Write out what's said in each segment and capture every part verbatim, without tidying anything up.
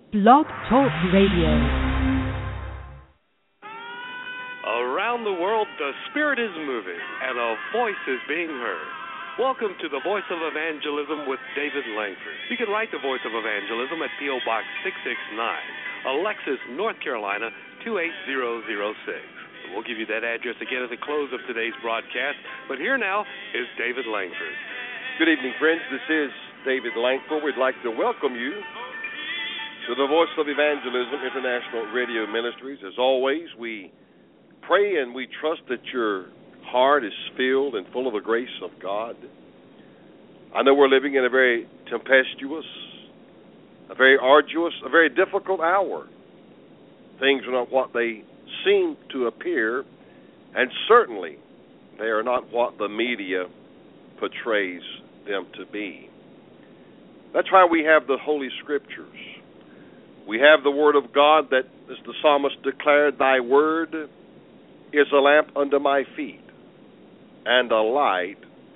Blog Talk Radio. Around the world, the Spirit is moving, and a voice is being heard. Welcome to the Voice of Evangelism with David Langford. You can write the Voice of Evangelism at P O. Box six six nine, Alexis, North Carolina, two eight zero zero six. We'll give you that address again at the close of today's broadcast, but here now is David Langford. Good evening, friends. This is David Langford. We'd like to welcome you to the Voice of Evangelism International Radio Ministries. As always, we pray and we trust that your heart is filled and full of the grace of God. I know we're living in a very tempestuous, a very arduous, a very difficult hour. Things are not what they seem to appear, and certainly they are not what the media portrays them to be. That's why we have the Holy Scriptures. We have the Word of God that, as the psalmist declared, thy word is a lamp unto my feet and a light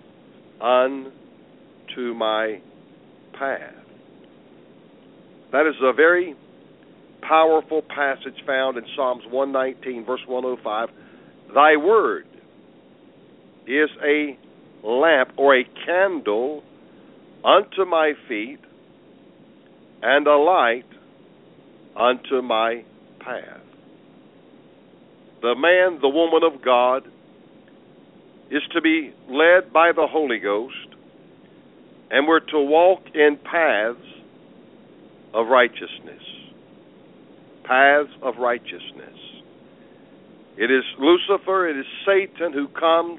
unto my path. That is a very powerful passage found in Psalms one nineteen, verse one oh five. Thy word is a lamp or a candle unto my feet and a light unto my path. The man, the woman of God, is to be led by the Holy Ghost, and we're to walk in paths of righteousness. Paths of righteousness. It is Lucifer, it is Satan who comes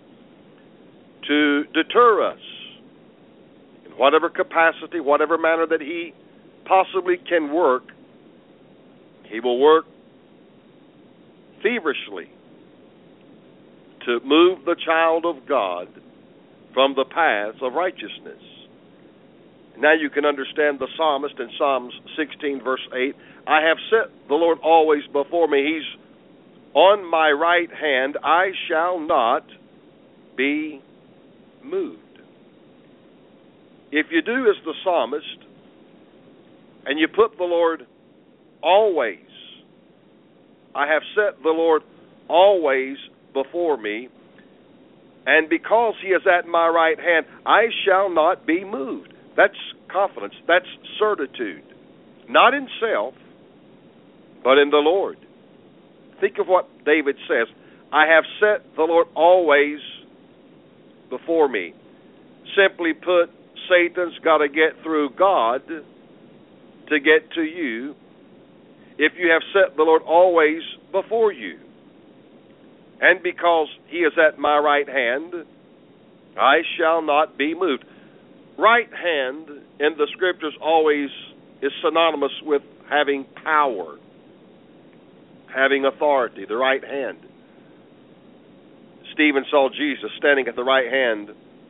to deter us in whatever capacity, whatever manner that he possibly can work. He will work feverishly to move the child of God from the paths of righteousness. Now you can understand the psalmist in Psalms sixteen, verse eight. I have set the Lord always before me. He's on my right hand. I shall not be moved. If you do as the psalmist, and you put the Lord always, I have set the Lord always before me, and because he is at my right hand, I shall not be moved. That's confidence. That's certitude. Not in self, but in the Lord. Think of what David says. I have set the Lord always before me. Simply put, Satan's got to get through God to get to you if you have set the Lord always before you. And because he is at my right hand, I shall not be moved. Right hand in the Scriptures always is synonymous with having power, having authority, the right hand. Stephen saw Jesus standing at the right hand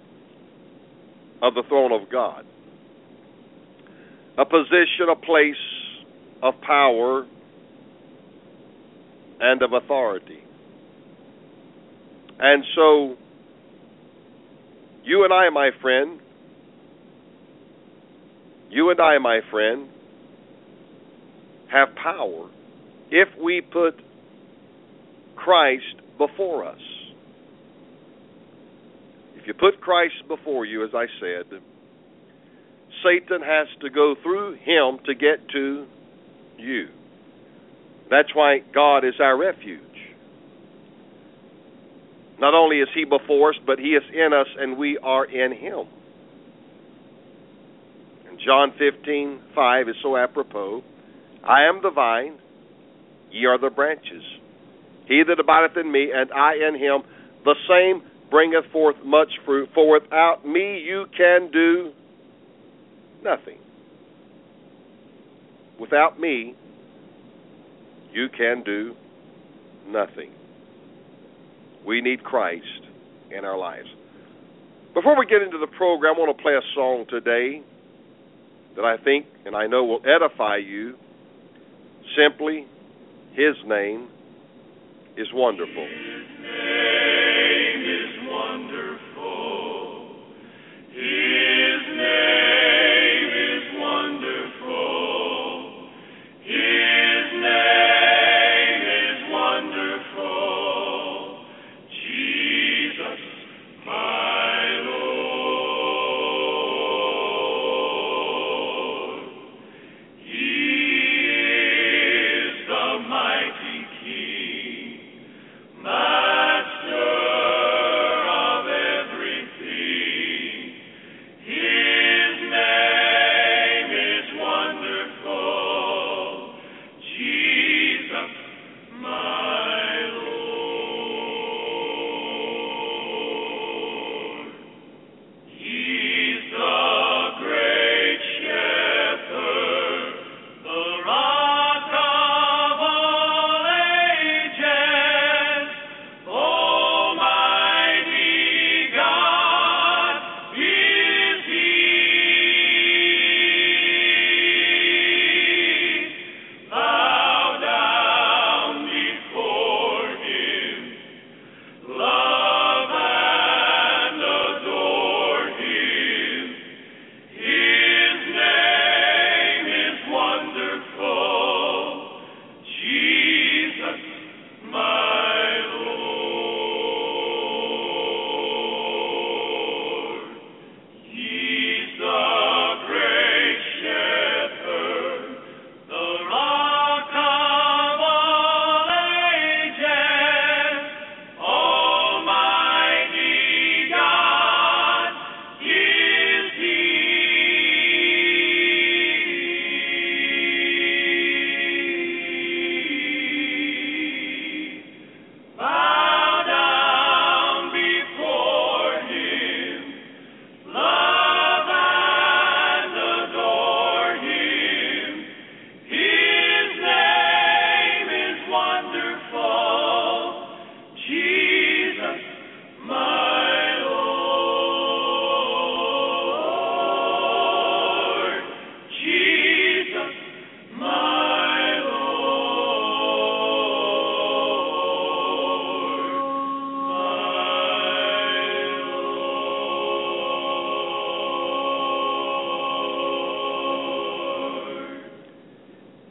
of the throne of God. A position, a place of power and of authority. And so, you and I, my friend, you and I, my friend, have power if we put Christ before us. If you put Christ before you, as I said, Satan has to go through him to get to you. That's why God is our refuge. Not only is he before us, but he is in us and we are in him. And John fifteen five is so apropos. I am the vine, ye are the branches. He that abideth in me, and I in him, the same bringeth forth much fruit. For without me you can do nothing. Without me, you can do nothing. We need Christ in our lives. Before we get into the program, I want to play a song today that I think and I know will edify you. Simply, his name is wonderful. His name is wonderful. His name is wonderful.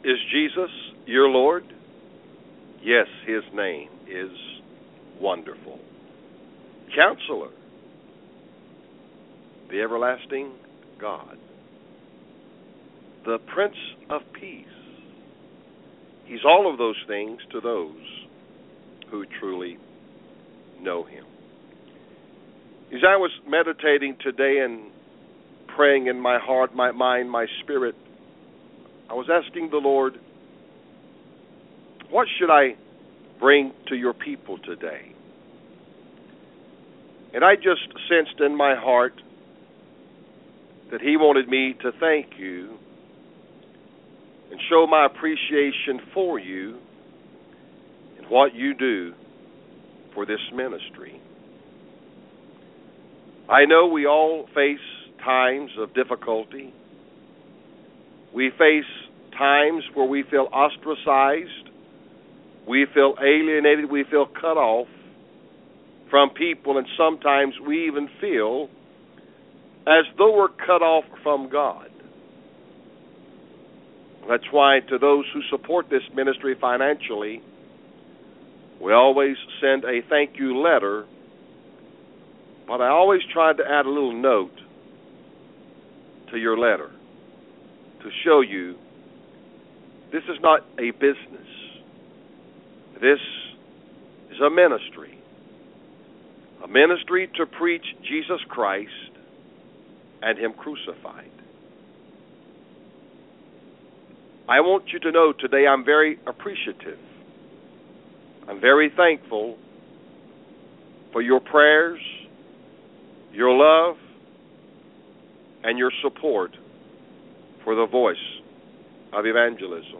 Is Jesus your Lord? Yes, his name is Wonderful. Counselor, the everlasting God, the Prince of Peace. He's all of those things to those who truly know him. As I was meditating today and praying in my heart, my mind, my spirit, I was asking the Lord, what should I bring to your people today? And I just sensed in my heart that he wanted me to thank you and show my appreciation for you and what you do for this ministry. I know we all face times of difficulty. We face times where we feel ostracized, we feel alienated, we feel cut off from people, and sometimes we even feel as though we're cut off from God. That's why to those who support this ministry financially, we always send a thank you letter, but I always try to add a little note to your letter to show you this is not a business. This is a ministry. A ministry to preach Jesus Christ and him crucified. I want you to know today I'm very appreciative. I'm very thankful for your prayers, your love, and your support for the voice of evangelism.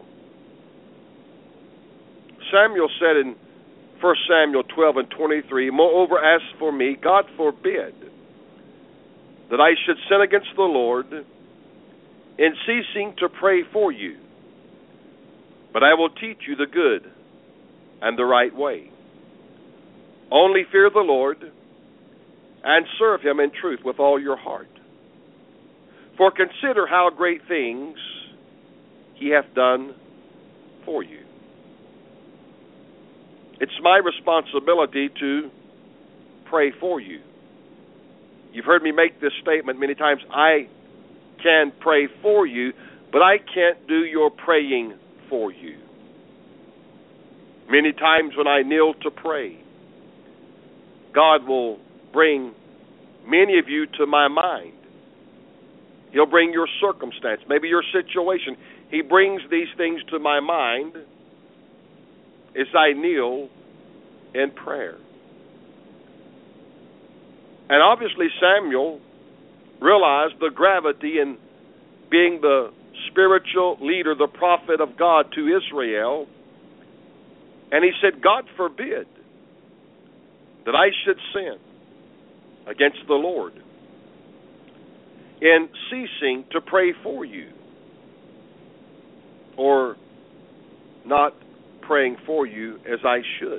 Samuel said in First Samuel twelve and twenty-three, moreover, as for me, God forbid that I should sin against the Lord in ceasing to pray for you. But I will teach you the good and the right way. Only fear the Lord and serve him in truth with all your heart. For consider how great things he hath done for you. It's my responsibility to pray for you. You've heard me make this statement many times. I can pray for you, but I can't do your praying for you. Many times when I kneel to pray, God will bring many of you to my mind. He'll bring your circumstance, maybe your situation. He brings these things to my mind as I kneel in prayer. And obviously Samuel realized the gravity in being the spiritual leader, the prophet of God to Israel. And he said, God forbid that I should sin against the Lord in ceasing to pray for you, or not praying for you as I should.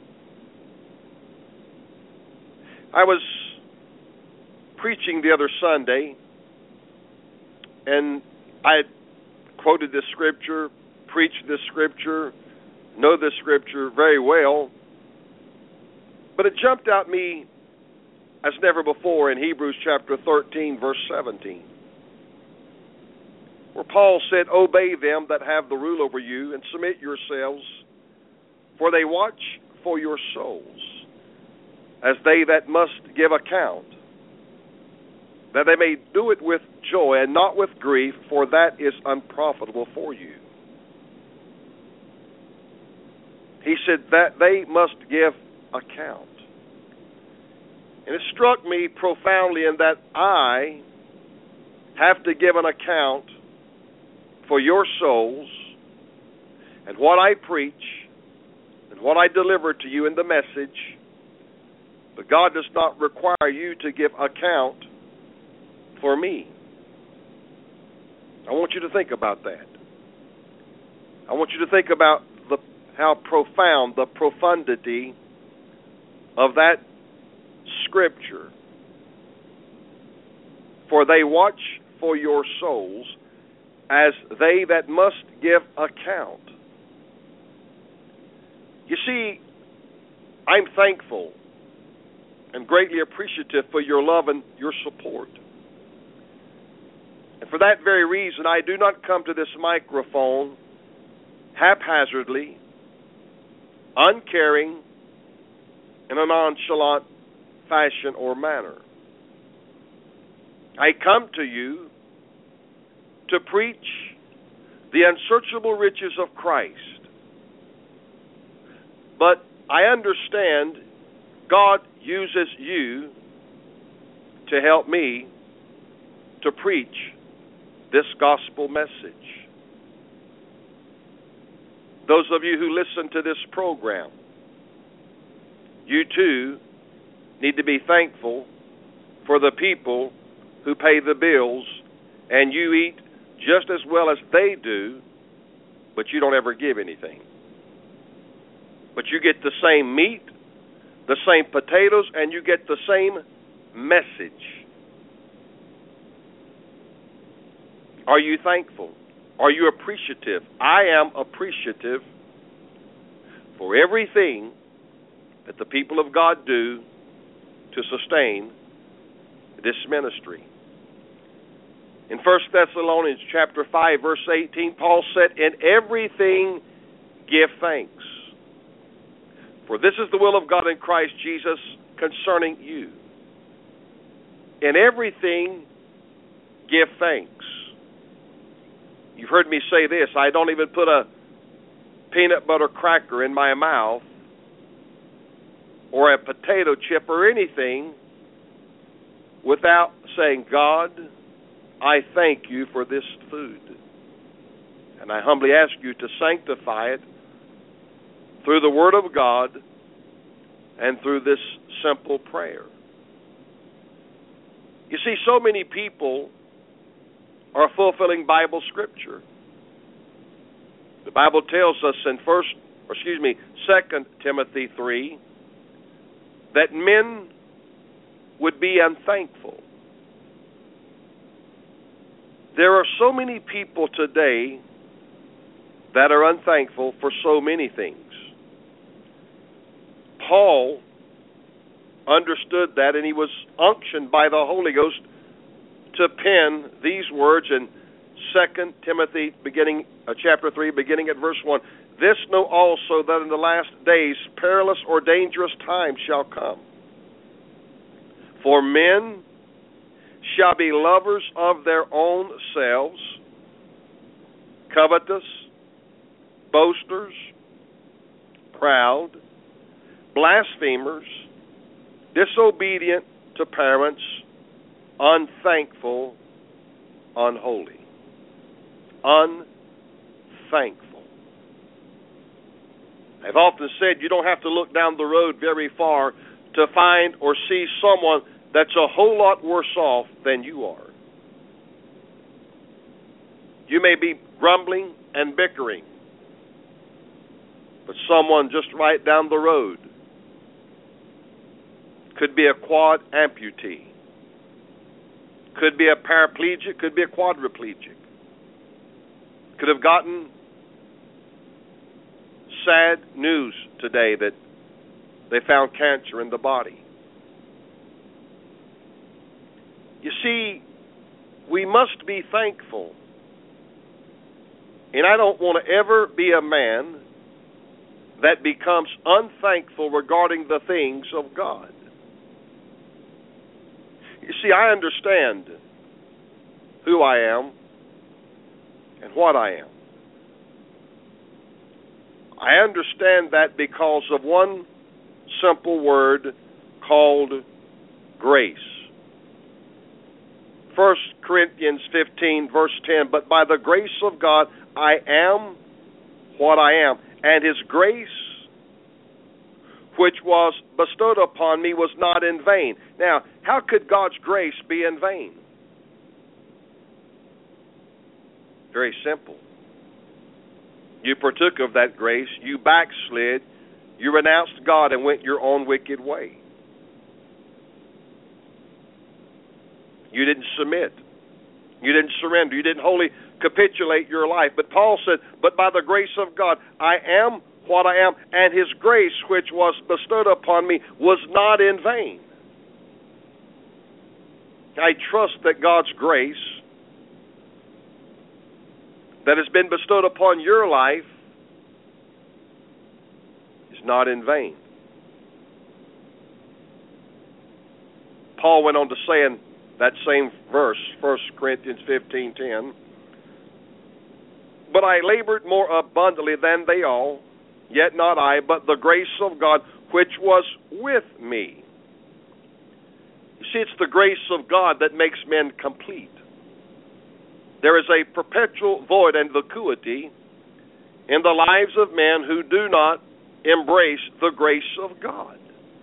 I was preaching the other Sunday, and I had quoted this scripture, preached this scripture, know this scripture very well, but it jumped out me as never before in Hebrews chapter thirteen, verse seventeen, where Paul said, obey them that have the rule over you, and submit yourselves, for they watch for your souls, as they that must give account, that they may do it with joy and not with grief, for that is unprofitable for you. He said that they must give account. And it struck me profoundly in that I have to give an account for your souls and what I preach and what I deliver to you in the message. But God does not require you to give account for me. I want you to think about that. I want you to think about the how profound, the profundity of that scripture. For they watch for your souls as they that must give account. You see, I'm thankful and greatly appreciative for your love and your support. And for that very reason, I do not come to this microphone haphazardly, uncaring, in a nonchalant fashion or manner. I come to you to preach the unsearchable riches of Christ. But I understand God uses you to help me to preach this gospel message. Those of you who listen to this program, you too need to be thankful for the people who pay the bills, and you eat just as well as they do, but you don't ever give anything. But you get the same meat, the same potatoes, and you get the same message. Are you thankful? Are you appreciative? I am appreciative for everything that the people of God do to sustain this ministry. In First Thessalonians chapter five, verse eighteen, Paul said, "In everything give thanks, for this is the will of God in Christ Jesus concerning you." In everything give thanks. You've heard me say this, I don't even put a peanut butter cracker in my mouth or a potato chip or anything without saying, "God, I thank you for this food. And I humbly ask you to sanctify it through the Word of God and through this simple prayer." You see, so many people are fulfilling Bible Scripture. The Bible tells us in first, or excuse me, Second Timothy three, that men would be unthankful. There are so many people today that are unthankful for so many things. Paul understood that, and he was unctioned by the Holy Ghost to pen these words in Second Timothy, beginning uh, chapter three, beginning at verse one. "This know also, that in the last days perilous or dangerous times shall come. For men shall be lovers of their own selves, covetous, boasters, proud, blasphemers, disobedient to parents, unthankful, unholy." Unthankful. I've often said you don't have to look down the road very far to find or see someone that's a whole lot worse off than you are. You may be grumbling and bickering, but someone just right down the road could be a quad amputee, could be a paraplegic, could be a quadriplegic, could have gotten sad news today that they found cancer in the body. You see, we must be thankful. And I don't want to ever be a man that becomes unthankful regarding the things of God. You see, I understand who I am and what I am. I understand that because of one simple word called grace. First Corinthians fifteen, verse ten, "But by the grace of God I am what I am, and His grace which was bestowed upon me was not in vain." Now, how could God's grace be in vain? Very simple. You partook of that grace, you backslid, you renounced God and went your own wicked way. You didn't submit. You didn't surrender. You didn't wholly capitulate your life. But Paul said, but by the grace of God, I am what I am, and his grace which was bestowed upon me was not in vain. I trust that God's grace that has been bestowed upon your life is not in vain. Paul went on to say in that same verse, First Corinthians fifteen ten, but I labored more abundantly than they all, yet not I, but the grace of God which was with me. You see, it's the grace of God that makes men complete. There is a perpetual void and vacuity in the lives of men who do not embrace the grace of God.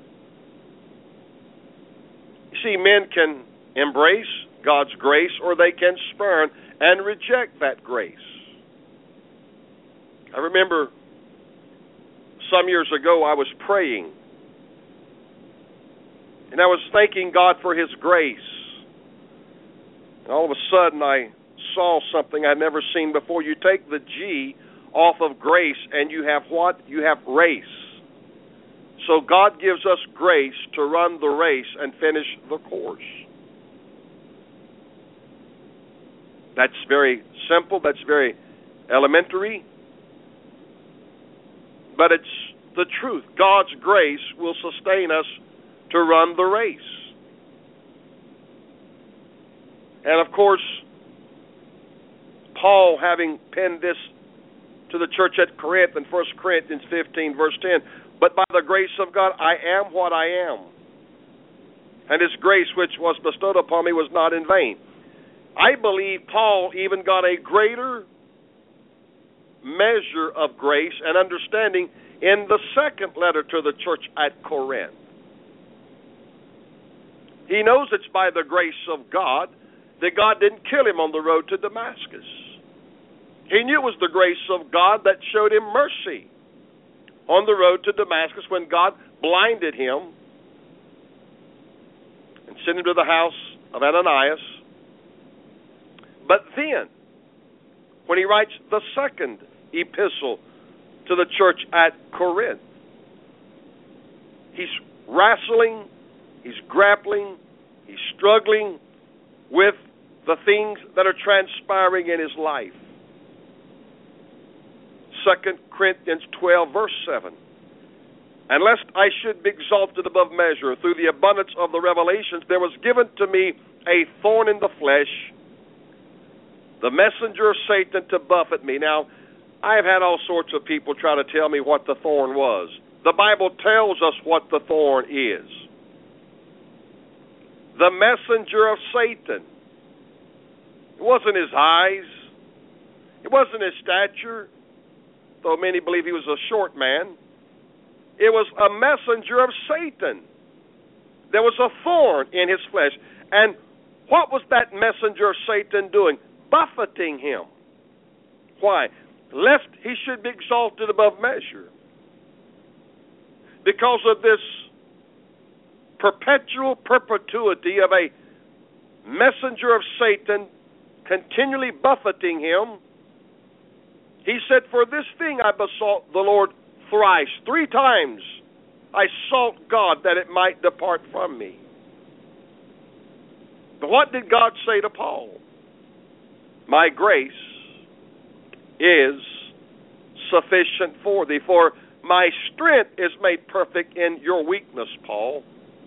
You see, men can embrace God's grace or they can spurn and reject that grace. I remember some years ago I was praying and I was thanking God for His grace. And all of a sudden I saw something I'd never seen before. You take the G off of grace and you have what? You have race. So God gives us grace to run the race and finish the course. That's very simple. That's very elementary. But it's the truth. God's grace will sustain us to run the race. And of course, Paul, having penned this to the church at Corinth in First Corinthians fifteen, verse ten, but by the grace of God I am what I am, and His grace which was bestowed upon me was not in vain. I believe Paul even got a greater measure of grace and understanding in the second letter to the church at Corinth. He knows it's by the grace of God that God didn't kill him on the road to Damascus. He knew it was the grace of God that showed him mercy on the road to Damascus when God blinded him and sent him to the house of Ananias. But then, when he writes the second epistle to the church at Corinth, he's wrestling, he's grappling, he's struggling with the things that are transpiring in his life. Second Corinthians twelve, verse seven. And lest I should be exalted above measure through the abundance of the revelations, there was given to me a thorn in the flesh, the messenger of Satan to buffet me. Now, I have had all sorts of people try to tell me what the thorn was. The Bible tells us what the thorn is. The messenger of Satan. It wasn't his eyes. It wasn't his stature, though many believe he was a short man. It was a messenger of Satan. There was a thorn in his flesh. And what was that messenger of Satan doing? Buffeting him. Why? Lest he should be exalted above measure. Because of this perpetual perpetuity of a messenger of Satan continually buffeting him, he said, for this thing I besought the Lord thrice. Three times I sought God that it might depart from me. But what did God say to Paul? My grace is sufficient for thee, for my strength is made perfect in your weakness, Paul.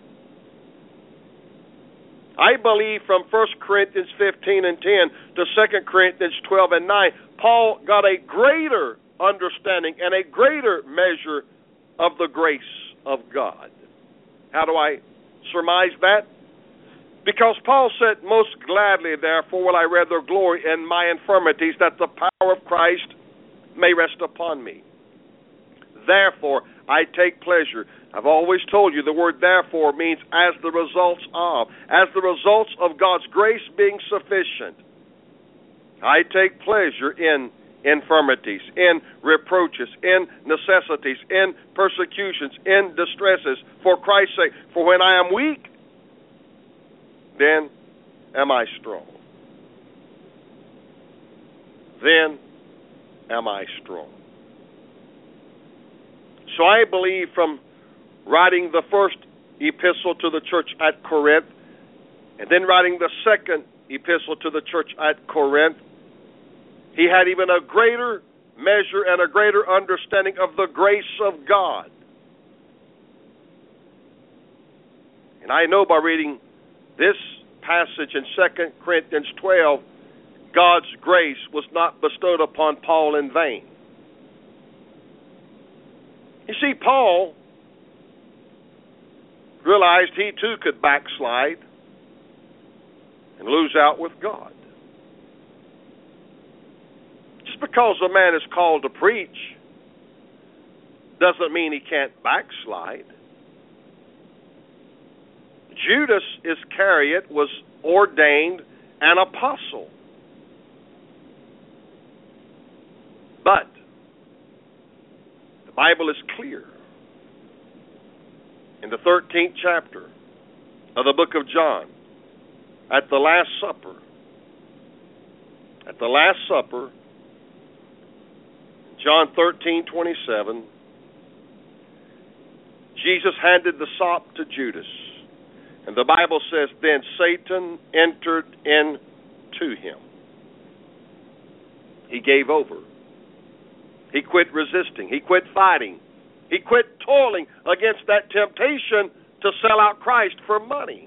I believe from First Corinthians fifteen and ten to Second Corinthians twelve and nine, Paul got a greater understanding and a greater measure of the grace of God. How do I surmise that? Because Paul said, most gladly, therefore, will I rather glory in my infirmities, that the power of Christ may rest upon me. Therefore, I take pleasure. I've always told you the word therefore means as the results of, as the results of God's grace being sufficient. I take pleasure in infirmities, in reproaches, in necessities, in persecutions, in distresses, for Christ's sake. For when I am weak, then am I strong. then am I strong. So I believe from writing the first epistle to the church at Corinth, and then writing the second epistle to the church at Corinth, he had even a greater measure and a greater understanding of the grace of God. And I know by reading this passage in Second Corinthians twelve, God's grace was not bestowed upon Paul in vain. You see, Paul realized he too could backslide and lose out with God. Just because a man is called to preach doesn't mean he can't backslide. Judas Iscariot was ordained an apostle. But the Bible is clear. In the thirteenth chapter of the book of John, at the Last Supper, at the Last Supper, John thirteen twenty-seven, Jesus handed the sop to Judas. And the Bible says, then Satan entered into him. He gave over. He quit resisting. He quit fighting. He quit toiling against that temptation to sell out Christ for money.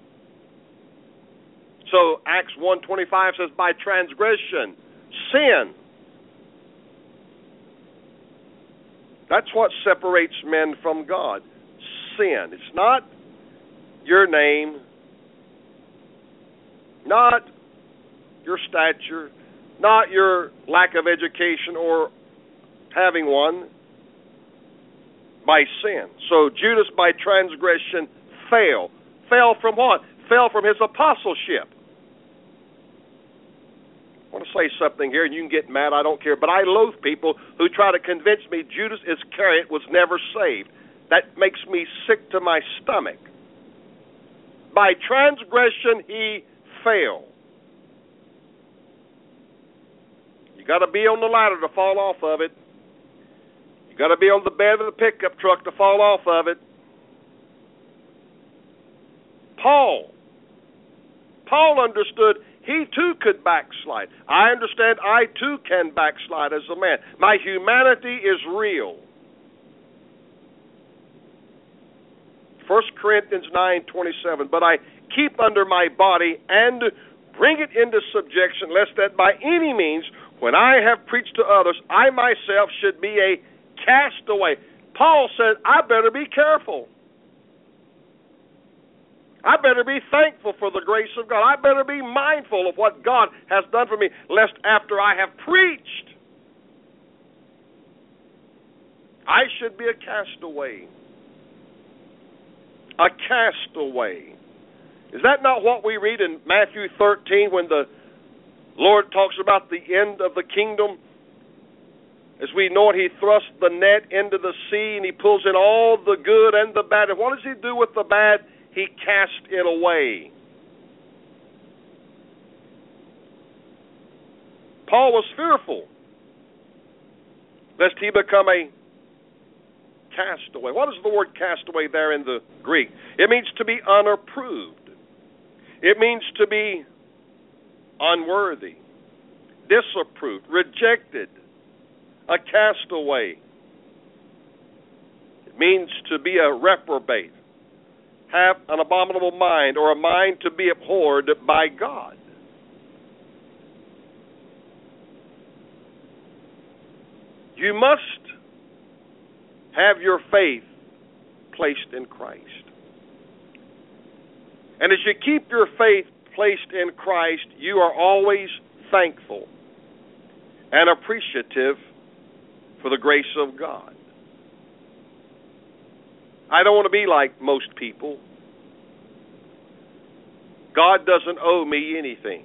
So Acts one twenty-five says, by transgression, sin. That's what separates men from God. Sin. It's not your name, not your stature, not your lack of education or having one, by sin. So Judas by transgression fell. Fell from what? Fell from his apostleship. I want to say something here, and you can get mad, I don't care, but I loathe people who try to convince me Judas Iscariot was never saved. That makes me sick to my stomach. By transgression he fell. You got to be on the ladder to fall off of it. You got to be on the bed of the pickup truck to fall off of it. Paul. Paul understood he too could backslide. I understand I too can backslide as a man. My humanity is real. First Corinthians nine twenty-seven, but I keep under my body and bring it into subjection, lest that by any means, when I have preached to others, I myself should be a castaway. Paul said, I better be careful. I better be thankful for the grace of God. I better be mindful of what God has done for me, lest after I have preached, I should be a castaway. A castaway. Is that not what we read in Matthew thirteen when the Lord talks about the end of the kingdom? As we know it, he thrusts the net into the sea and he pulls in all the good and the bad. And what does he do with the bad? He cast it away. Paul was fearful lest he become a castaway. What is the word castaway there in the Greek? It means to be unapproved. It means to be unworthy, disapproved, rejected, a castaway. It means to be a reprobate, have an abominable mind, or a mind to be abhorred by God. You must have your faith placed in Christ. And as you keep your faith placed in Christ, you are always thankful and appreciative for the grace of God. I don't want to be like most people. God doesn't owe me anything.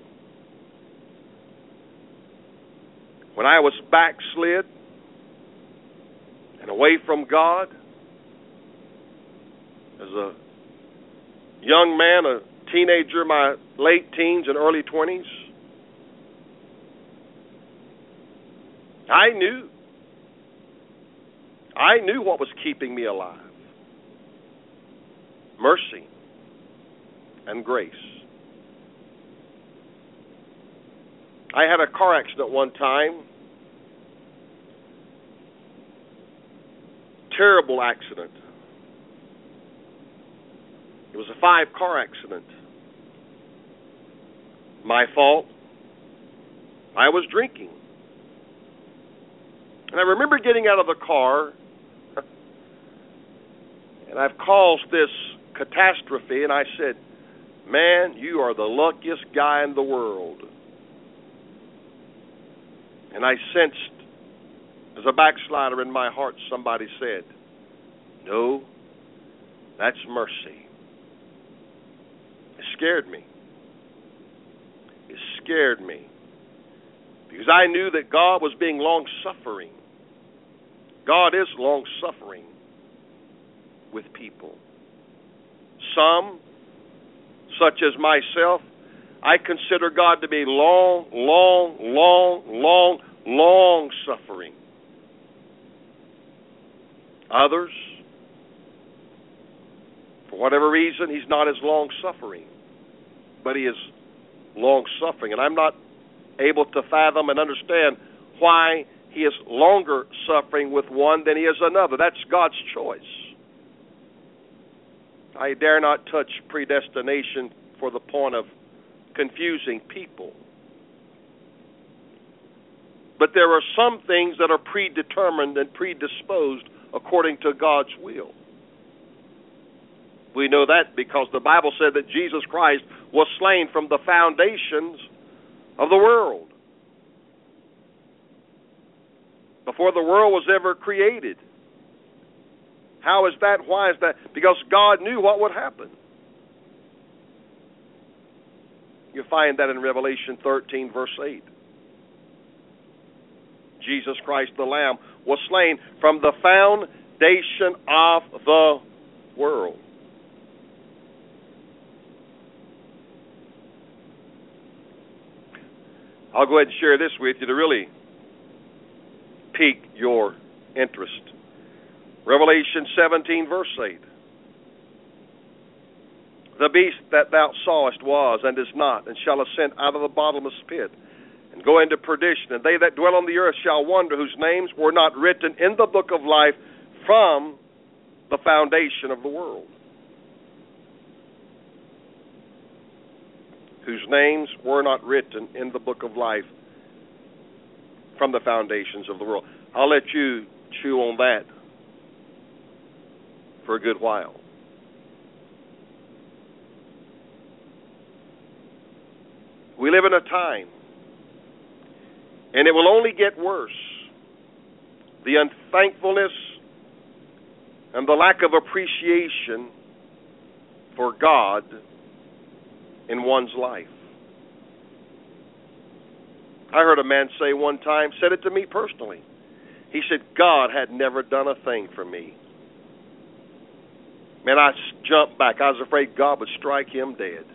When I was backslid and away from God, as a young man, a teenager, my late teens and early twenties, I knew. I knew what was keeping me alive. Mercy and grace. I had a car accident one time. Terrible accident. It was a five-car accident. My fault. I was drinking. And I remember getting out of the car, and I've caused this catastrophe, and I said, man, you are the luckiest guy in the world. And I sensed, as a backslider in my heart, somebody said, no, that's mercy. It scared me. It scared me. Because I knew that God was being long-suffering. God is long-suffering with people. Some, such as myself, I consider God to be long, long, long, long, long-suffering. Others, for whatever reason, He's not as long-suffering. But He is long-suffering. And I'm not able to fathom and understand why He is longer suffering with one than He is another. That's God's choice. I dare not touch predestination for the point of confusing people. But there are some things that are predetermined and predisposed according to God's will. We know that because the Bible said that Jesus Christ was slain from the foundations of the world, before the world was ever created. How is that? Why is that? Because God knew what would happen. You find that in Revelation thirteen, verse eight. Jesus Christ the Lamb was slain from the foundation of the world. I'll go ahead and share this with you to really pique your interest. Revelation seventeen, verse eight. The beast that thou sawest was and is not, and shall ascend out of the bottomless pit, and go into perdition. And they that dwell on the earth shall wonder, whose names were not written in the book of life from the foundation of the world. Whose names were not written in the book of life from the foundations of the world. I'll let you chew on that for a good while. We live in a time, and it will only get worse. The unthankfulness and the lack of appreciation for God in one's life. I heard a man say one time, said it to me personally. He said, God had never done a thing for me. Man, I jumped back. I was afraid God would strike him dead.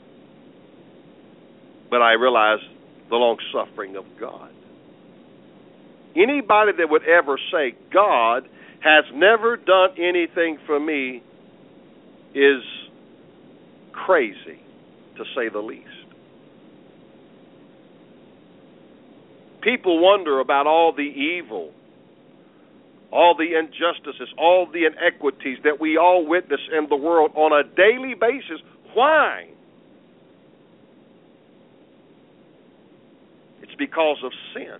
But I realized the long-suffering of God. Anybody that would ever say, God has never done anything for me, is crazy, to say the least. People wonder about all the evil, all the injustices, all the inequities that we all witness in the world on a daily basis. Why? It's because of sin.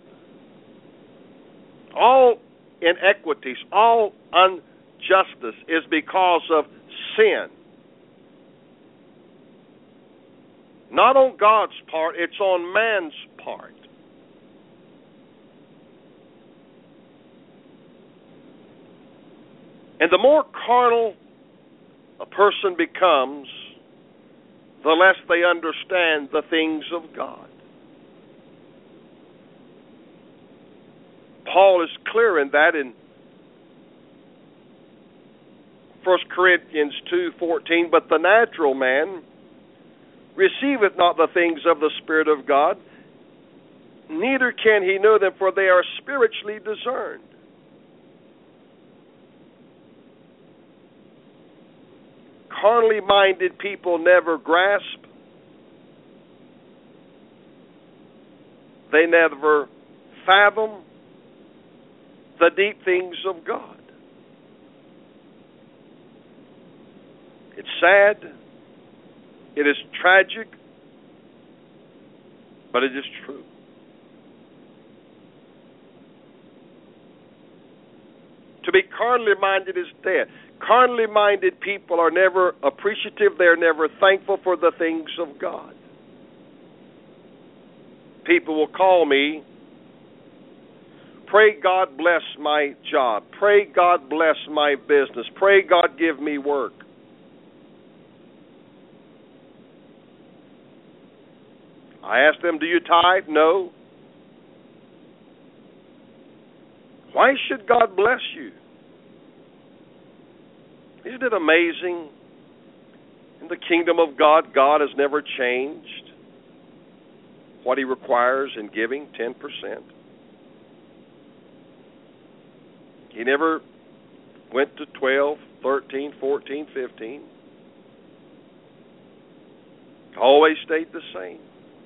All inequities, all injustice is because of sin. Not on God's part, it's on man's part. And the more carnal a person becomes, the less they understand the things of God. Paul is clear in that in First Corinthians two fourteen, but the natural man receiveth not the things of the Spirit of God, neither can he know them, for they are spiritually discerned. Carnally minded people never grasp. They never fathom the deep things of God. It's sad. It is tragic. But it is true. To be carnally minded is dead. Carnally minded people are never appreciative. They're never thankful for the things of God. People will call me, pray God bless my job. Pray God bless my business. Pray God give me work. I ask them, do you tithe? No. Why should God bless you? Isn't it amazing? In the kingdom of God, God has never changed what he requires in giving, ten percent. He never went to twelve, thirteen, fourteen, fifteen. Always stayed the same.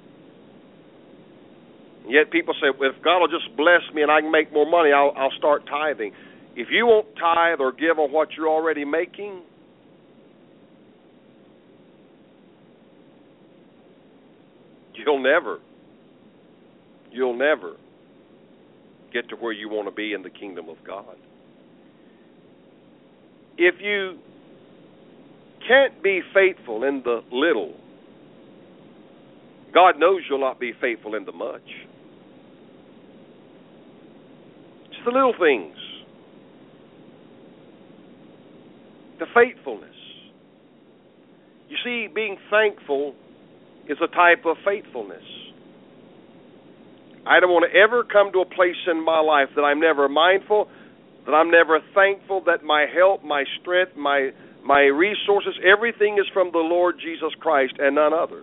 And yet people say, well, if God will just bless me and I can make more money, I'll, I'll start tithing. If you won't tithe or give on what you're already making, you'll never, you'll never get to where you want to be in the kingdom of God. If you can't be faithful in the little, God knows you'll not be faithful in the much. It's the little things. The faithfulness. You see, being thankful is a type of faithfulness. I don't want to ever come to a place in my life that I'm never mindful, that I'm never thankful, that my help, my strength, my my resources, everything is from the Lord Jesus Christ and none other.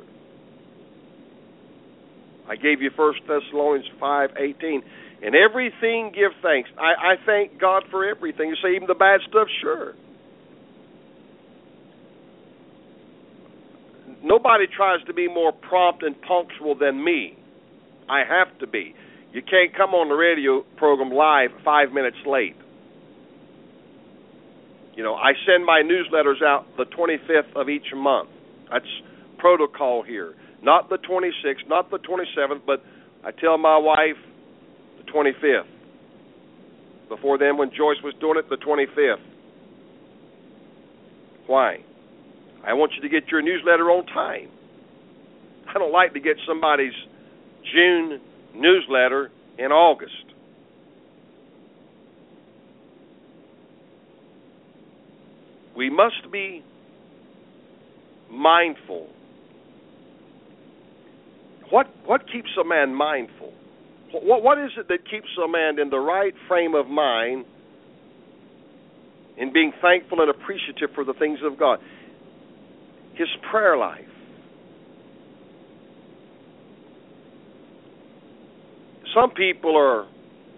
I gave you First Thessalonians five eighteen. In everything give thanks. I, I thank God for everything. You say even the bad stuff? Sure. Nobody tries to be more prompt and punctual than me. I have to be. You can't come on the radio program live five minutes late. You know, I send my newsletters out the twenty-fifth of each month. That's protocol here. Not the twenty-sixth, not the twenty-seventh, but I tell my wife the twenty-fifth. Before then, when Joyce was doing it, the twenty-fifth. Why? I want you to get your newsletter on time. I don't like to get somebody's June newsletter in August. We must be mindful. What what keeps a man mindful? What what is it that keeps a man in the right frame of mind in being thankful and appreciative for the things of God? His prayer life. Some people are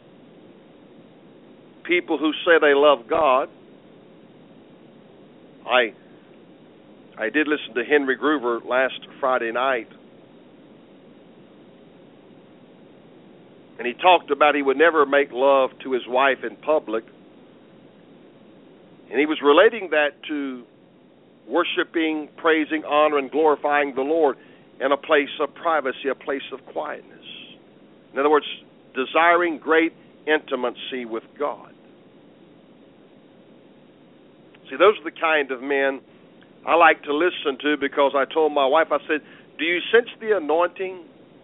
people who say they love God. I I did listen to Henry Gruver last Friday night, and he talked about he would never make love to his wife in public, and he was relating that to worshiping, praising, honor, and glorifying the Lord in a place of privacy, a place of quietness. In other words, desiring great intimacy with God. See, those are the kind of men I like to listen to, because I told my wife, I said, do you sense the anointing?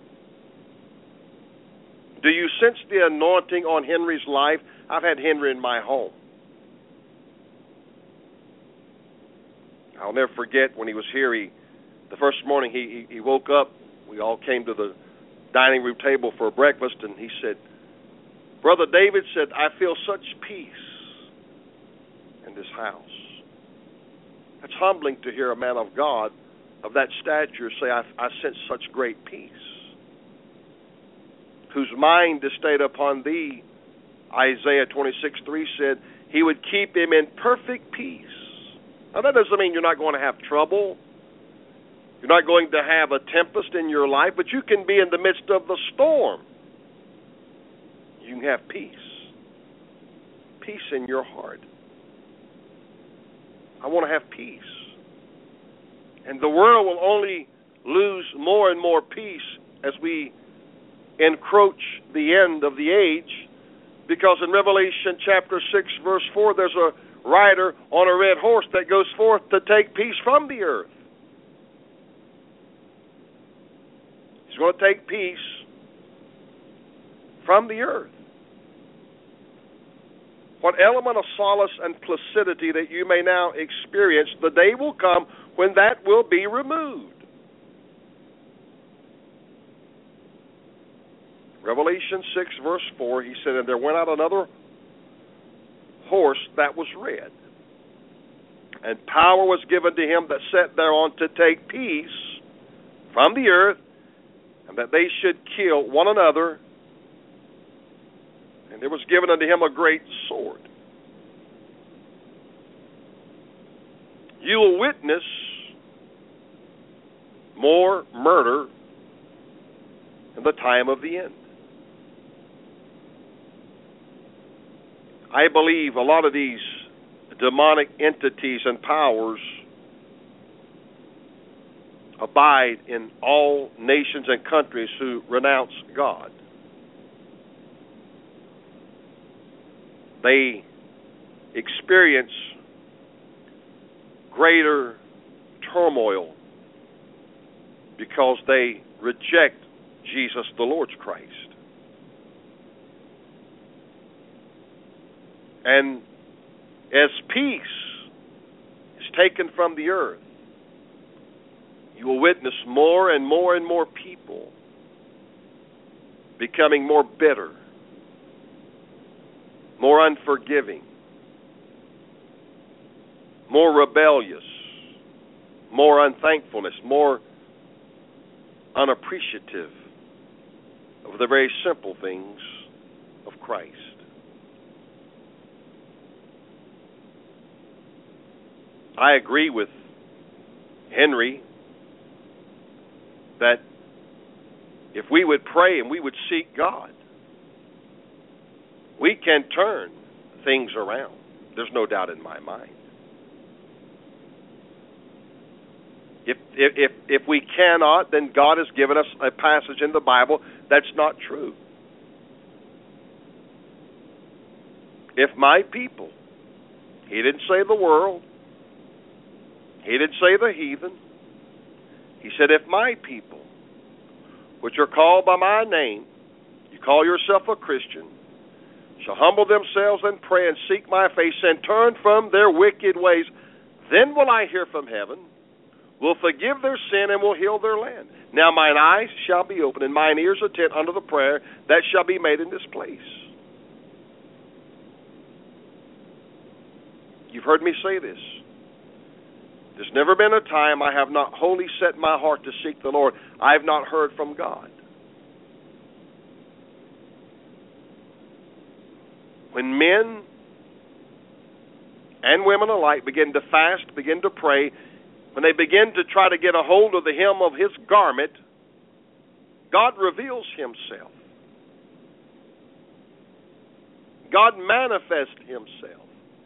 Do you sense the anointing on Henry's life? I've had Henry in my home. I'll never forget when he was here, he, the first morning he, he, he woke up, we all came to the dining room table for breakfast, and he said, Brother David said, I feel such peace in this house. It's humbling to hear a man of God of that stature say, I, I sense such great peace. whose mind is stayed upon thee, Isaiah twenty-six three said, he would keep him in perfect peace. Now that doesn't mean you're not going to have trouble. You're not going to have a tempest in your life, but you can be in the midst of the storm. You can have peace. Peace in your heart. I want to have peace. And the world will only lose more and more peace as we encroach the end of the age, because in Revelation chapter six, verse four, there's a rider on a red horse that goes forth to take peace from the earth. He's going to take peace from the earth. What element of solace and placidity that you may now experience, the day will come when that will be removed. Revelation six, verse four, he said, and there went out another horse that was red, and power was given to him that sat thereon to take peace from the earth, and that they should kill one another. And there was given unto him a great sword. You will witness more murder in the time of the end. I believe a lot of these demonic entities and powers abide in all nations and countries who renounce God. They experience greater turmoil because they reject Jesus, the Lord's Christ. And as peace is taken from the earth, you will witness more and more and more people becoming more bitter, more unforgiving, more rebellious, more unthankfulness, more unappreciative of the very simple things of Christ. I agree with Henry that if we would pray and we would seek God, we can turn things around. There's no doubt in my mind. If, if, if we cannot, then God has given us a passage in the Bible that's not true. If my people, he didn't say the world, he didn't say the heathen, he said if my people, which are called by my name, you call yourself a Christian, shall humble themselves and pray and seek my face and turn from their wicked ways, then will I hear from heaven, will forgive their sin, and will heal their land. Now mine eyes shall be open, and mine ears attent unto the prayer that shall be made in this place. You've heard me say this. There's never been a time I have not wholly set my heart to seek the Lord. I have not heard from God. When men and women alike begin to fast, begin to pray, when they begin to try to get a hold of the hem of his garment, God reveals himself. God manifests himself.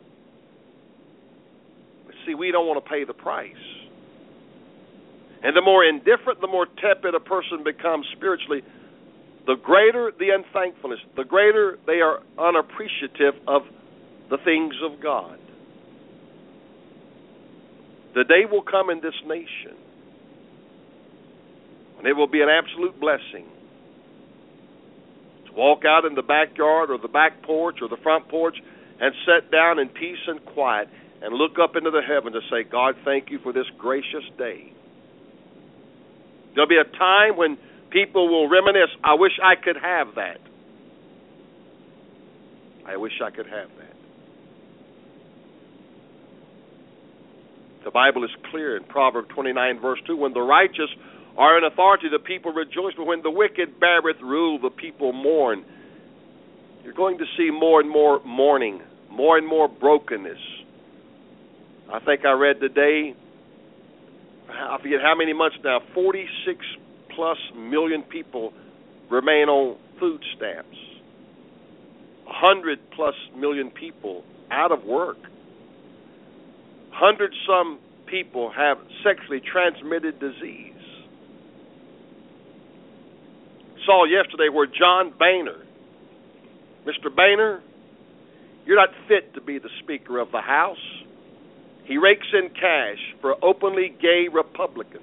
But see, we don't want to pay the price. And the more indifferent, the more tepid a person becomes spiritually, the greater the unthankfulness, the greater they are unappreciative of the things of God. The day will come in this nation, and it will be an absolute blessing to walk out in the backyard or the back porch or the front porch and sit down in peace and quiet and look up into the heavens and say, God, thank you for this gracious day. There'll be a time when people will reminisce, I wish I could have that. I wish I could have that. The Bible is clear in Proverbs twenty-nine, verse two, when the righteous are in authority, the people rejoice. But when the wicked beareth rule, the people mourn. You're going to see more and more mourning, more and more brokenness. I think I read today, I forget how many months now, forty-six plus million people remain on food stamps. one hundred plus million people out of work. one hundred some people have sexually transmitted disease. Saw yesterday where John Boehner, Mister Boehner, you're not fit to be the Speaker of the House. He rakes in cash for openly gay Republicans.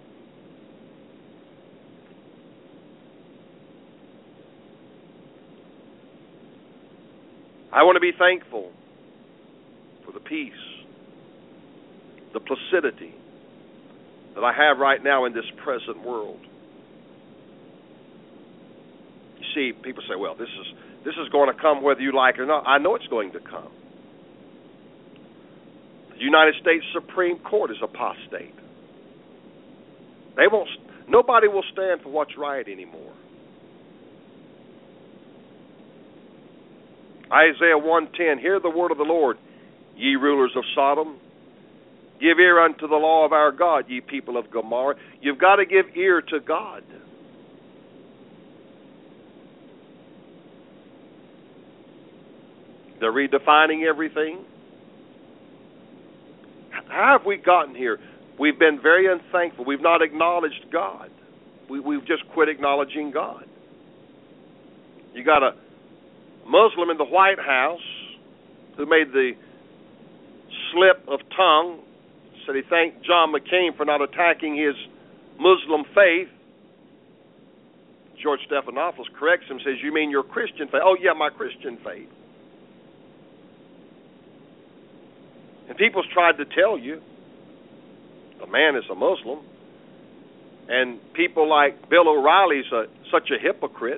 I want to be thankful for the peace, the placidity that I have right now in this present world. You see, people say, well, this is this is going to come whether you like it or not. I know it's going to come. The United States Supreme Court is apostate. They won't. Nobody will stand for what's right anymore. Isaiah one ten, hear the word of the Lord, ye rulers of Sodom. Give ear unto the law of our God, ye people of Gomorrah. You've got to give ear to God. They're redefining everything. How have we gotten here? We've been very unthankful. We've not acknowledged God. We, we've just quit acknowledging God. You got a Muslim in the White House who made the slip of tongue, said he thanked John McCain for not attacking his Muslim faith. George Stephanopoulos corrects him, says, you mean your Christian faith? Oh, yeah, my Christian faith. And people's tried to tell you a man is a Muslim, and people like Bill O'Reilly's a, such a hypocrite,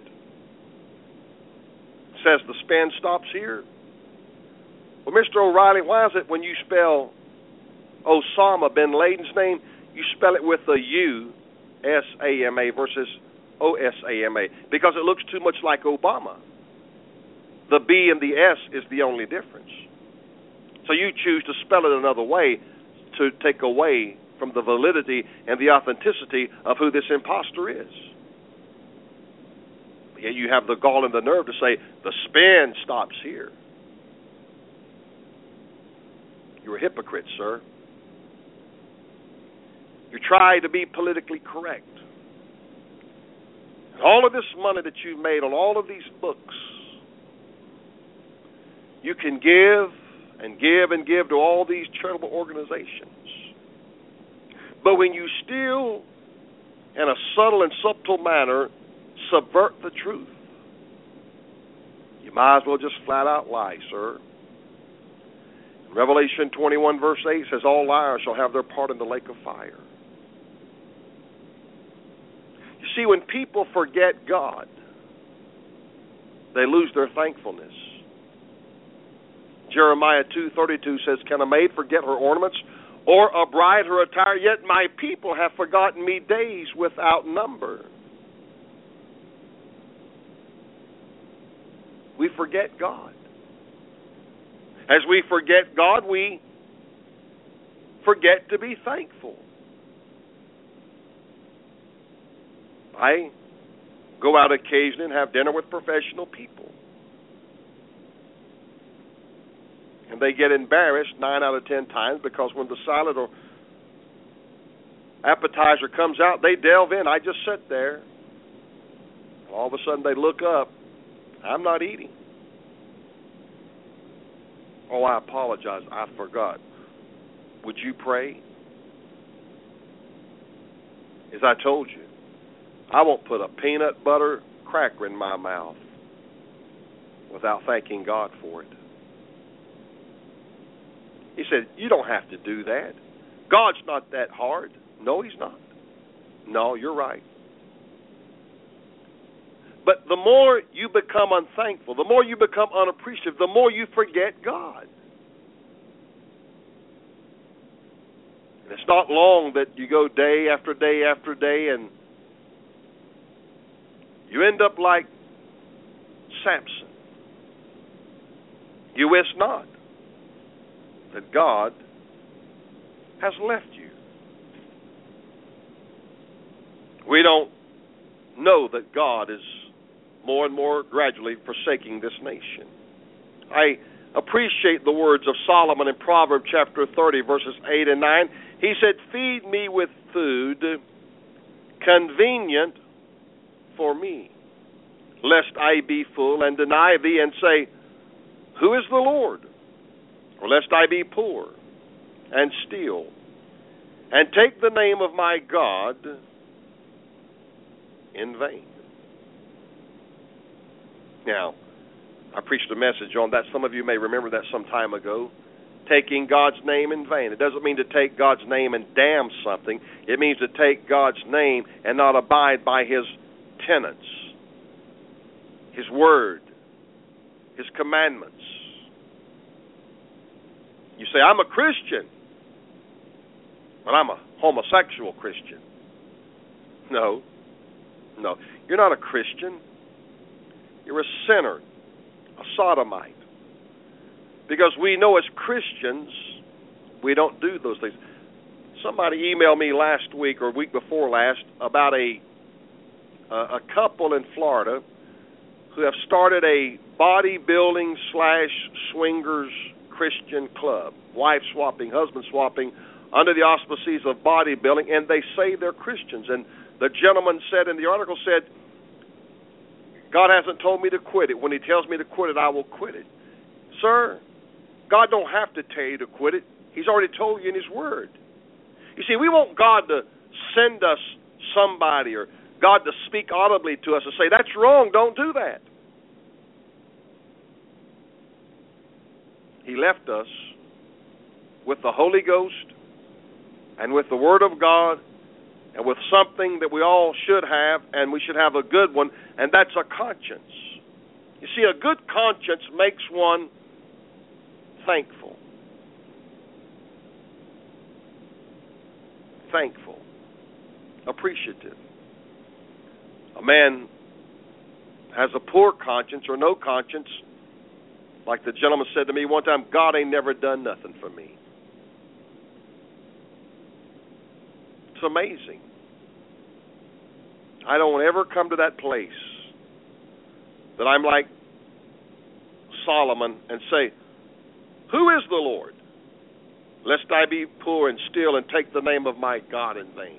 says the spin stops here. Well, Mister O'Reilly, why is it when you spell Osama bin Laden's name, you spell it with a U, S A M A, versus O S A M A? Because it looks too much like Obama. The B and the S is the only difference. So you choose to spell it another way to take away from the validity and the authenticity of who this imposter is. Yet you have the gall and the nerve to say, the spin stops here. You're a hypocrite, sir. You try to be politically correct. And all of this money that you've made on all of these books, you can give and give and give to all these charitable organizations. But when you still, in a subtle and subtle manner, subvert the truth, you might as well just flat out lie, sir. Revelation twenty-one verse eight says, all liars shall have their part in the lake of fire. You see, when people forget God, they lose their thankfulness. Jeremiah two thirty-two says, can a maid forget her ornaments, or a bride her attire? Yet my people have forgotten me days without number. We forget God. As we forget God, we forget to be thankful. I go out occasionally and have dinner with professional people. And they get embarrassed nine out of ten times because when the salad or appetizer comes out, they delve in. I just sit there. All of a sudden they look up. I'm not eating. Oh, I apologize. I forgot. Would you pray? As I told you, I won't put a peanut butter cracker in my mouth without thanking God for it. He said, you don't have to do that. God's not that hard. No, he's not. No, you're right. But the more you become unthankful, the more you become unappreciative, the more you forget God. And it's not long that you go day after day after day and you end up like Samson. You wish not that God has left you. We don't know that God is more and more gradually forsaking this nation. I appreciate the words of Solomon in Proverbs chapter thirty, verses eight and nine. He said, "Feed me with food convenient for me, lest I be full and deny thee and say, Who is the Lord? Or lest I be poor and steal and take the name of my God in vain." Now, I preached a message on that. Some of you may remember that some time ago. Taking God's name in vain. It doesn't mean to take God's name and damn something. It means to take God's name and not abide by His tenets, His word, His commandments. You say, "I'm a Christian, but I'm a homosexual Christian." No, no. You're not a Christian. You're a sinner, a sodomite. Because we know as Christians, we don't do those things. Somebody emailed me last week or week before last about a a couple in Florida who have started a bodybuilding slash swingers Christian club, wife swapping, husband swapping, under the auspices of bodybuilding, and they say they're Christians. And the gentleman said in the article said, "God hasn't told me to quit it. When He tells me to quit it, I will quit it." Sir, God don't have to tell you to quit it. He's already told you in His Word. You see, we want God to send us somebody or God to speak audibly to us and say, "That's wrong, don't do that." He left us with the Holy Ghost and with the Word of God and with something that we all should have, and we should have a good one, and that's a conscience. You see, a good conscience makes one thankful. Thankful. Appreciative. A man has a poor conscience or no conscience, like the gentleman said to me one time, "God ain't never done nothing for me." It's amazing. I don't ever come to that place that I'm like Solomon and say, "Who is the Lord? Lest I be poor and steal and take the name of my God in vain."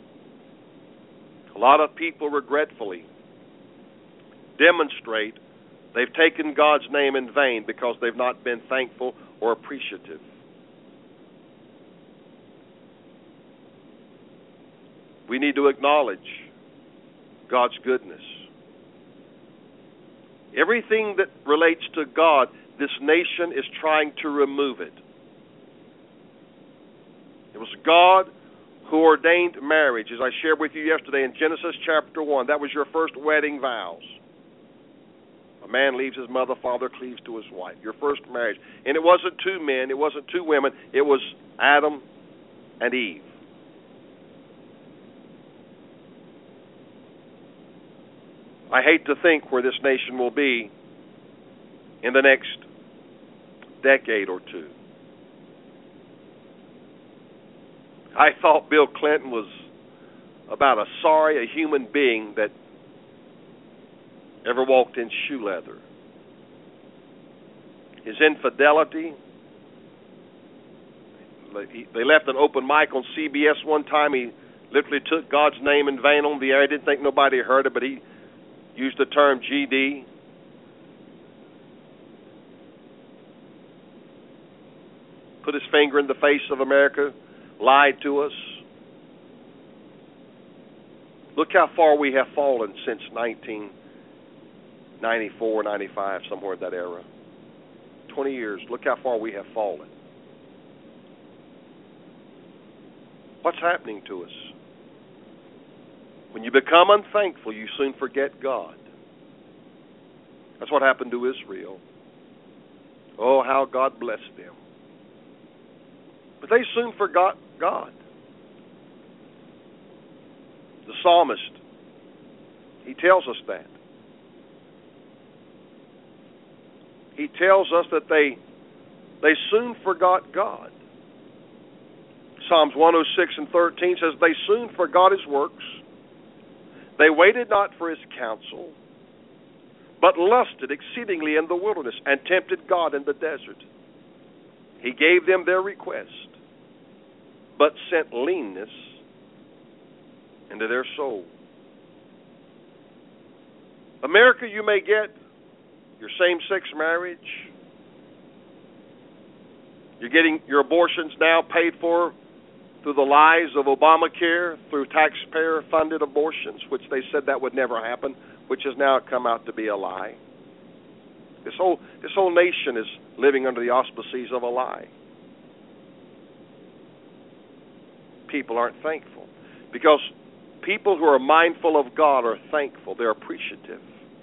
A lot of people regretfully demonstrate they've taken God's name in vain because they've not been thankful or appreciative. We need to acknowledge God's goodness. Everything that relates to God, this nation is trying to remove it. It was God who ordained marriage, as I shared with you yesterday in Genesis chapter one. That was your first wedding vows. A man leaves his mother, father cleaves to his wife. Your first marriage. And it wasn't two men, it wasn't two women, it was Adam and Eve. I hate to think where this nation will be in the next decade or two. I thought Bill Clinton was about as sorry a human being that ever walked in shoe leather. His infidelity. They left an open mic on C B S one time. He literally took God's name in vain on the air. He didn't think nobody heard it, but he used the term G D. Put his finger in the face of America, lied to us. Look how far we have fallen since nineteen ninety-four, ninety-five, somewhere in that era. twenty years, look how far we have fallen. What's happening to us? When you become unthankful, you soon forget God. That's what happened to Israel. Oh, how God blessed them. But they soon forgot God. The psalmist, he tells us that. He tells us that they they soon forgot God. Psalms one oh six and thirteen says, they soon forgot his works. They waited not for his counsel, but lusted exceedingly in the wilderness and tempted God in the desert. He gave them their request, but sent leanness into their soul. America, you may get your same-sex marriage. You're getting your abortions now paid for through the lies of Obamacare, through taxpayer-funded abortions, which they said that would never happen, which has now come out to be a lie. This whole this whole nation is living under the auspices of a lie. People aren't thankful because people who are mindful of God are thankful. They're appreciative.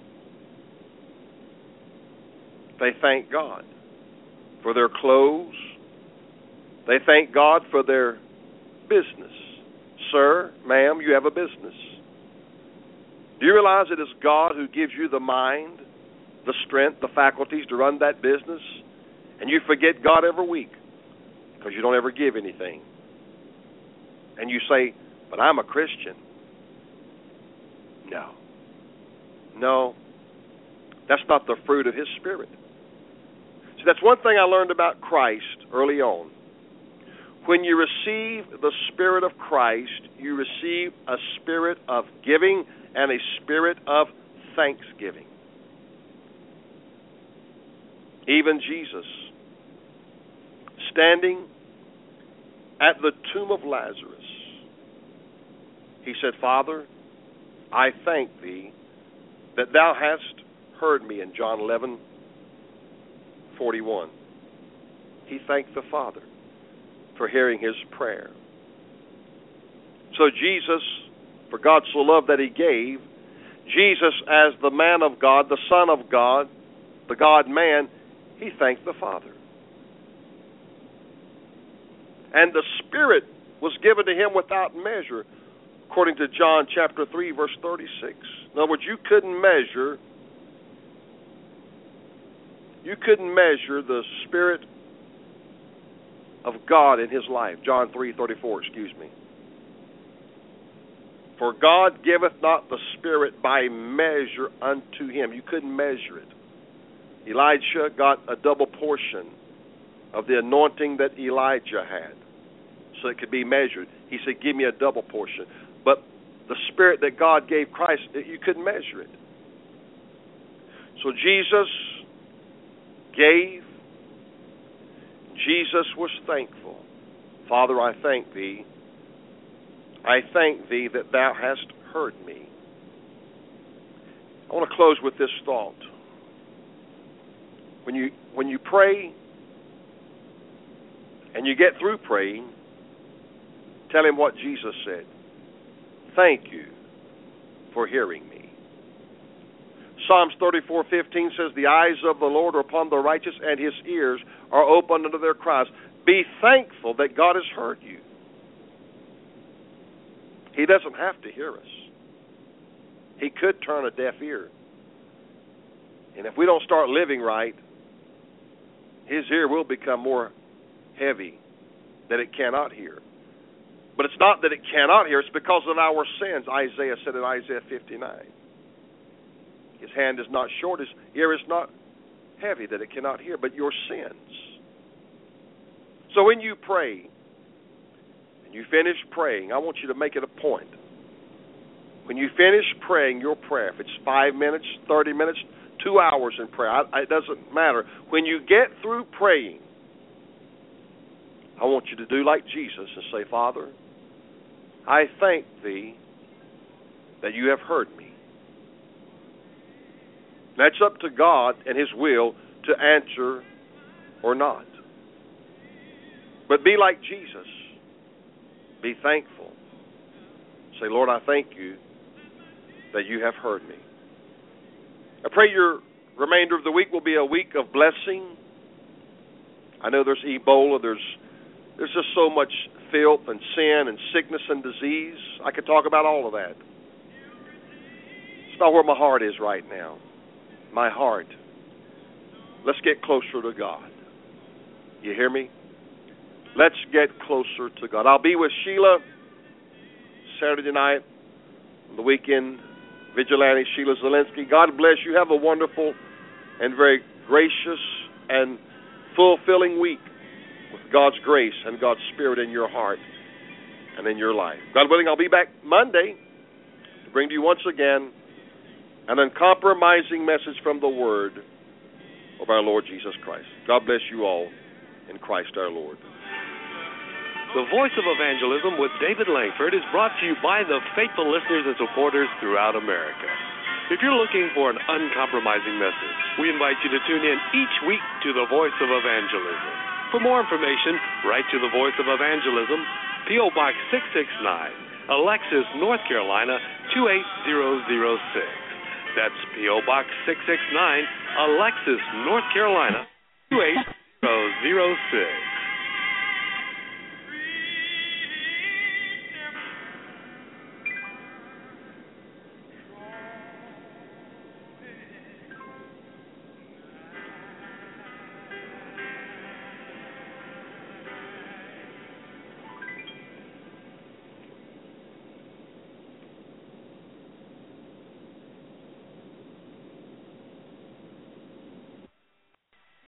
They thank God for their clothes. They thank God for their business. Sir, ma'am, you have a business. Do you realize it is God who gives you the mind, the strength, the faculties to run that business? And you forget God every week because you don't ever give anything. And you say, but I'm a Christian. No. No. That's not the fruit of his Spirit. See, that's one thing I learned about Christ early on. When you receive the Spirit of Christ, you receive a spirit of giving and a spirit of thanksgiving. Even Jesus, standing at the tomb of Lazarus, he said, Father, I thank thee that thou hast heard me, in John eleven forty-one. He thanked the Father for hearing his prayer. So Jesus, for God so loved that he gave, Jesus as the man of God, the Son of God, the God-man, he thanked the Father. And the Spirit was given to him without measure, according to John chapter three, verse thirty-six. In other words, you couldn't measure, you couldn't measure the Spirit of God in his life. John three thirty-four, excuse me. For God giveth not the Spirit by measure unto him. You couldn't measure it. Elijah got a double portion of the anointing that Elijah had, so it could be measured. He said, give me a double portion. But the Spirit that God gave Christ, you couldn't measure it. So Jesus gave. Jesus was thankful. Father, I thank thee. I thank thee that thou hast heard me. I want to close with this thought. When you when you pray and you get through praying, tell him what Jesus said. Thank you for hearing me. Psalms thirty-four fifteen says, the eyes of the Lord are upon the righteous, and his ears are open unto their cries. Be thankful that God has heard you. He doesn't have to hear us. He could turn a deaf ear. And if we don't start living right, his ear will become more heavy that it cannot hear. But it's not that it cannot hear, it's because of our sins. Isaiah said in Isaiah fifty-nine. His hand is not short, his ear is not heavy that it cannot hear, but your sins. So when you pray, and you finish praying, I want you to make it a point. When you finish praying your prayer, if it's five minutes, thirty minutes, two hours in prayer, I, it doesn't matter. When you get through praying, I want you to do like Jesus and say, Father, I thank thee that you have heard me. That's up to God and his will to answer or not. But be like Jesus. Be thankful. Say, Lord, I thank you that you have heard me. I pray your remainder of the week will be a week of blessing. I know there's Ebola, there's there's just so much filth and sin and sickness and disease. I could talk about all of that. It's about where my heart is right now. My heart. Let's get closer to God. You hear me? Let's get closer to God. I'll be with Sheila Saturday night, on the weekend, Vigilante Sheila Zielinski. God bless you. Have a wonderful and very gracious and fulfilling week with God's grace and God's Spirit in your heart and in your life. God willing, I'll be back Monday to bring to you once again an uncompromising message from the Word of our Lord Jesus Christ. God bless you all in Christ our Lord. The Voice of Evangelism with David Langford is brought to you by the faithful listeners and supporters throughout America. If you're looking for an uncompromising message, we invite you to tune in each week to the Voice of Evangelism. For more information, write to the Voice of Evangelism, P O. Box six six nine, Alexis, North Carolina two eight zero zero six. That's P O. Box six six nine, Alexis, North Carolina two eight zero zero six.